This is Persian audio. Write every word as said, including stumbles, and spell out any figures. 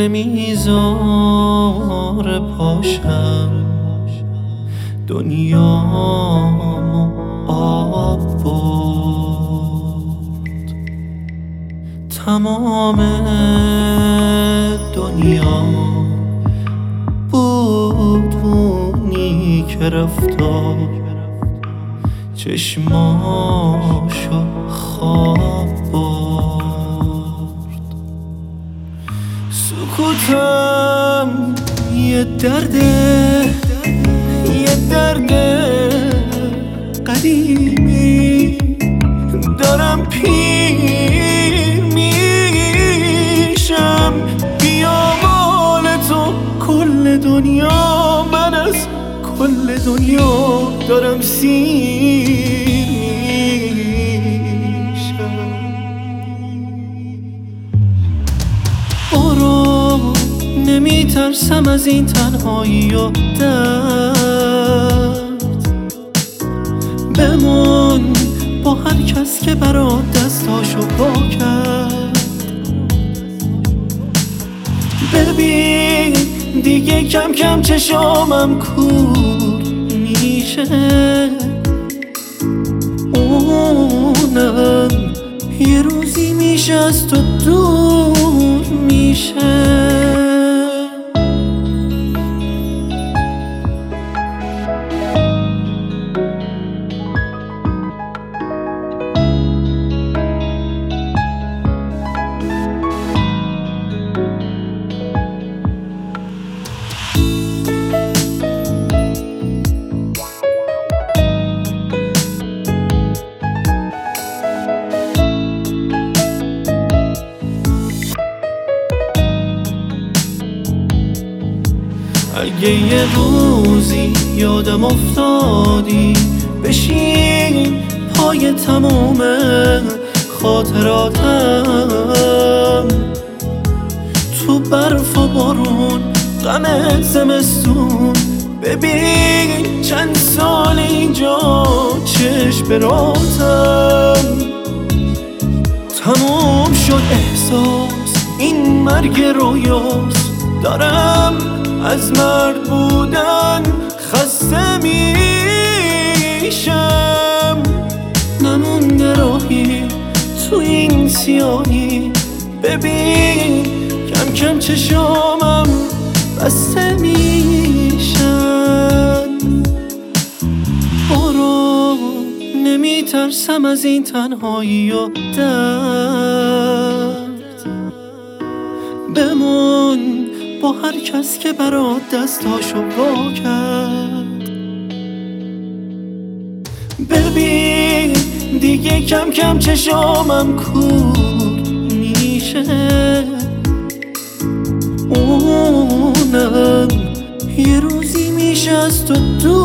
نمیذاره پاشم دنیامو آب برد. تمام دنیا بود اونی که رفتا چشماشو خواب برد. سکوتم یه درده، یه درد قدیمی، دارم پیر میشم. بیا مال تو کل دنیا، من از کل دنیا دارم سیر میشم. برو نمیترسم از این تنهایی و درد، بمون با هر کس که برات دستاشو با کرد. ببین دیگه کم کم چشامم کور میشه، اونم یه روزی میشه از تو دور میشه. اگه یه روزی یادم افتادی بشین پای تموم خاطراتم، تو برف و بارون غم زمستون، ببین چند سال اینجا چشم براتم. تموم شد احساس این مرگ رویاست، دارم از مرد بودن خسته میشم. نمونده راهی تو این سیاهی، ببین کم کم چشامم بسته میشن. برو نمیترسم از این تنهایی و درد، بمون با هر کس که برات دستاشو وا کرد. ببین دیگه کم کم چشامم کور میشه، اونم یه روزی میشه از تو دور